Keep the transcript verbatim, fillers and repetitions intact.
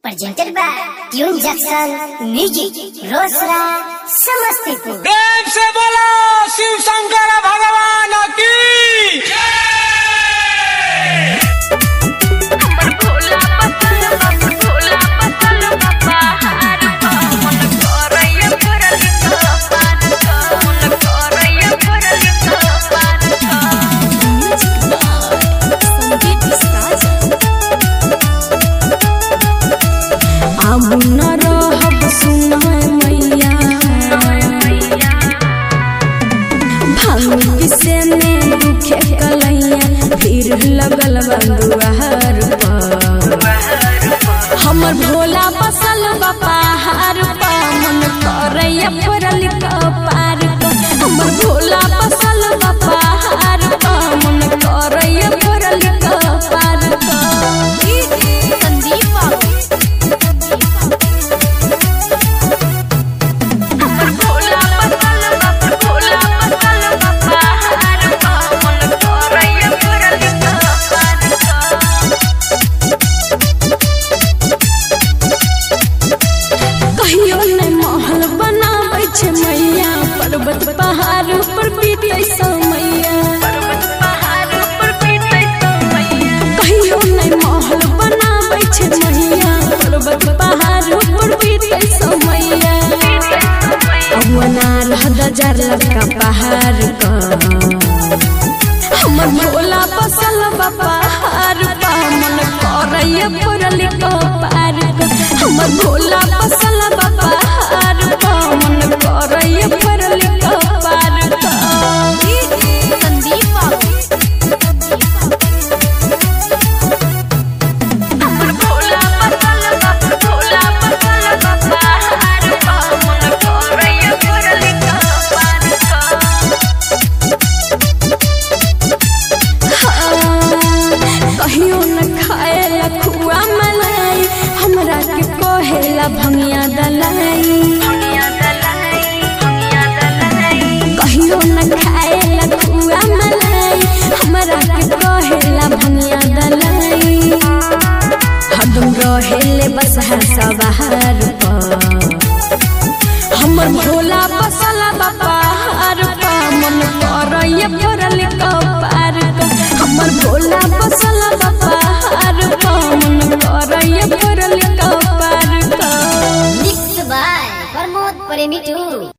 presented by Tune Jackson Music, Rosra, Samastipur. प्रेम से बोलो शिव शंकर भगवान की लगल बंदुआर हमर भोला बसल बपाहार मन करैया पड़ल कपार हमर भोला बसल बपाहार मन करैया पड़ल कपार संदीप हमर भोला बसल भोला बसल बपाहार मन करैया पड़ल पर्वत पहाड़ पर बीते समैया पर्वत पहाड़ पर बीते समैया कहियो नहीं महल बनाबै छै मैया पर्वत पहाड़ पर बीते समैया अवना रहदा जार लका पहाड़ का हमर भोला बसल बपाहार मन करैया पड़ल कपार